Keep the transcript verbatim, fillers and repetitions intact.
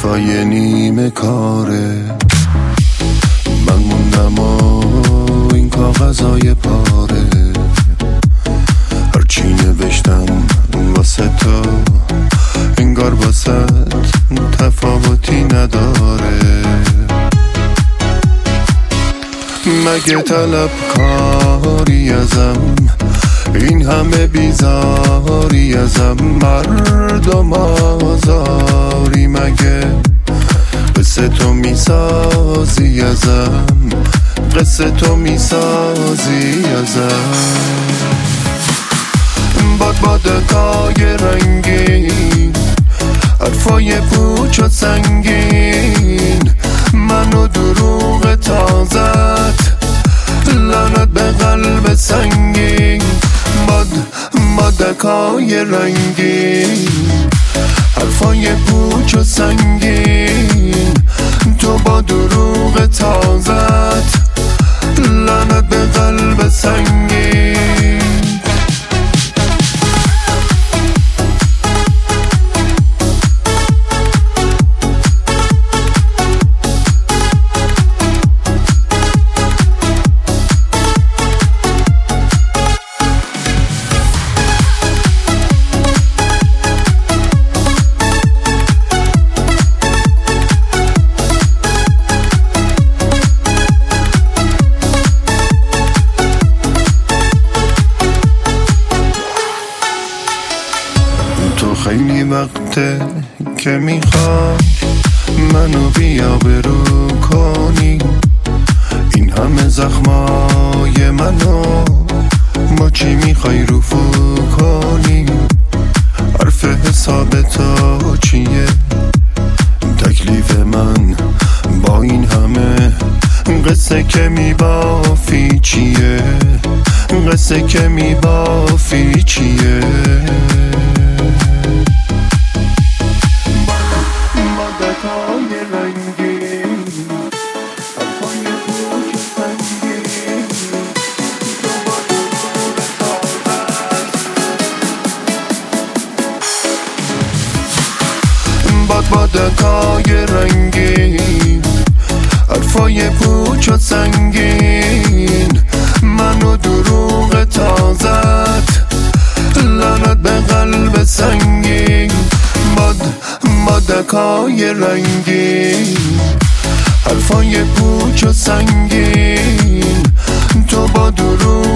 حرفای نیمه کاره، من موندم و این کاغذای پاره، هرچی نوشتم واسه تو انگار واسه تفاوتی نداره. مگه طلب کاری ازم، این همه بیزاری ازم، مردم آزاری، مگه قصه تو میسازی ازم، قصه تو میسازی ازم. باد بادکای رنگین، حرفای پوچ و سنگین، منو دروغ تازت، لعنت به قلب سنگین. باد بادکای رنگین، حرفای پوچ و سنگین، تو با دروغ تازت، لعنت به قلب سنگین. تو خیلی وقته که میخوای منو بیا برو کنی، این همه زخمای منو با چی میخوای رفو کنی؟ حرف حساب تو چیه؟ تکلیف من با این همه قصه که میبافی چیه؟ قصه که میبافی چیه؟ باد بادکای رنگین، حرفای پوچ و سنگین، منو دروغ تازت، لعنت به قلب سنگین. باد بادکای رنگین، حرفای پوچ و سنگین، تو با دروغ